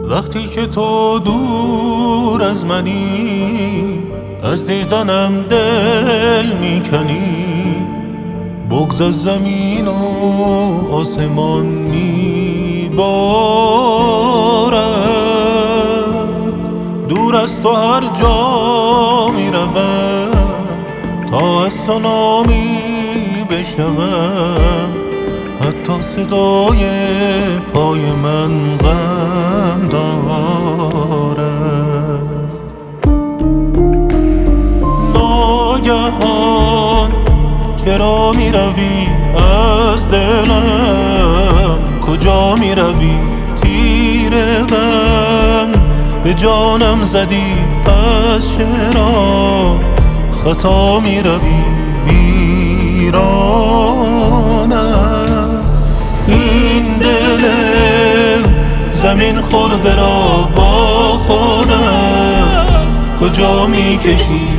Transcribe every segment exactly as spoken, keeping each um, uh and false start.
وقتی که تو دور از منی، از دیدنم دل میکنی. بغض از زمین و آسمان میبارد، دور از تو هر جا میروم تا از تو نامی بشنوم. حتی صدای پای من غم دارد. ناگهان چرا می روی از دلم؟ کجا می روی تیر غم؟ به جانم زدی پس چرا خطا می روی ویرانم؟ این دل زمین خورده را با خودت کجا می کشی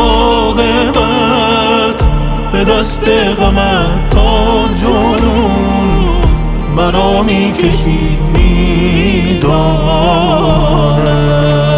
عاقبت؟ به دست غمت تا جنون مرا می کشی میدانم.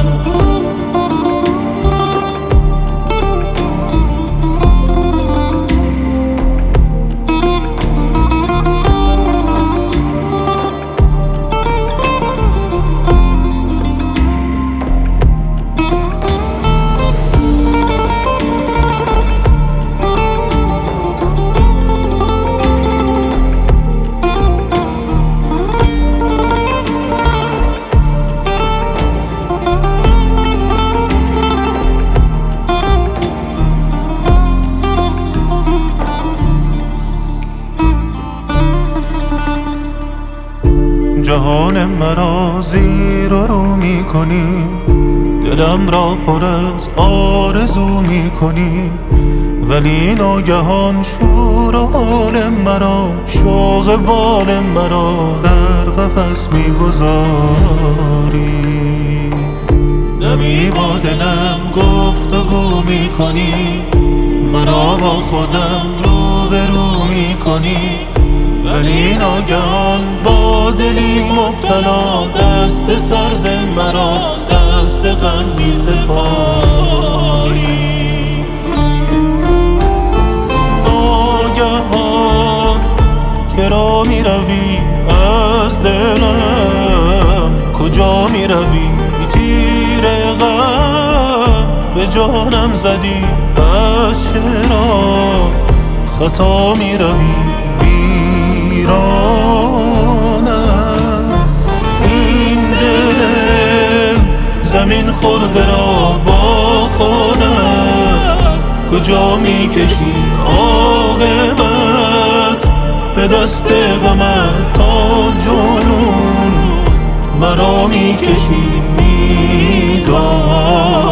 جهان مرا زیر و رو می کنی، دلم را پر از آرزو می کنی. ولی ناگهان شور و حال مرا، شوق بال مرا در قفس می گذاری. دمی با دلم گفتگو می کنی، مرا با خودم روبرو می کنی. ولی ناگهان با دلی مبتلا دست سرد مرا دست غم می سپاری. ناگهان چرا می روی از دلم؟ کجا می روی تیر غم؟ به جانم زدی پس چرا خطا می روی ویرانم؟ این دل زمین خورده را با خودت کجا می کشی عاقبت؟ به دست غمت تا جنون مرا می کشی میدانم.